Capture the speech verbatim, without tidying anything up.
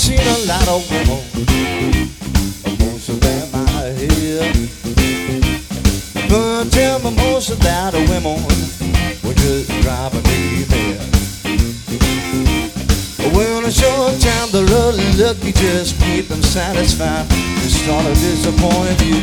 seen a lot of women, most of them I hear. But tell me most of that women were just driving me there. When a short time the lucky just keep them satisfied, they start to disappoint you.